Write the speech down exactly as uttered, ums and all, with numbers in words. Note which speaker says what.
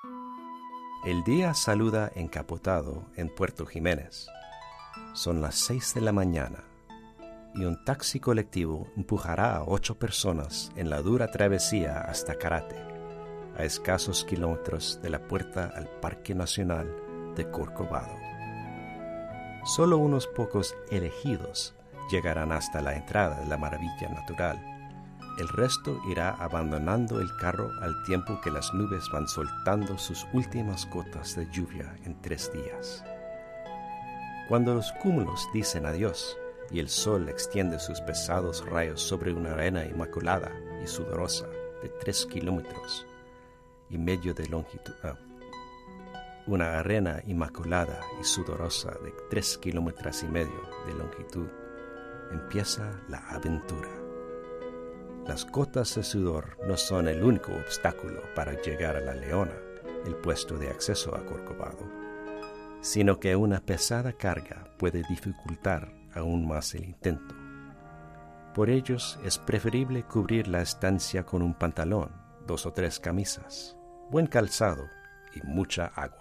Speaker 1: El día saluda encapotado en Puerto Jiménez. Son las seis de la mañana y un taxi colectivo empujará a ocho personas en la dura travesía hasta Carate, a escasos kilómetros de la puerta al Parque Nacional de Corcovado. Solo unos pocos elegidos llegarán hasta la entrada de la maravilla natural. El resto irá abandonando el carro al tiempo que las nubes van soltando sus últimas gotas de lluvia en tres días. Cuando los cúmulos dicen adiós y el sol extiende sus pesados rayos sobre una arena inmaculada y sudorosa de tres kilómetros y medio de longitud, ah, una arena inmaculada y sudorosa de tres kilómetros y medio de longitud, empieza la aventura. Las gotas de sudor no son el único obstáculo para llegar a La Leona, el puesto de acceso a Corcovado, sino que una pesada carga puede dificultar aún más el intento. Por ello es preferible cubrir la estancia con un pantalón, dos o tres camisas, buen calzado y mucha agua.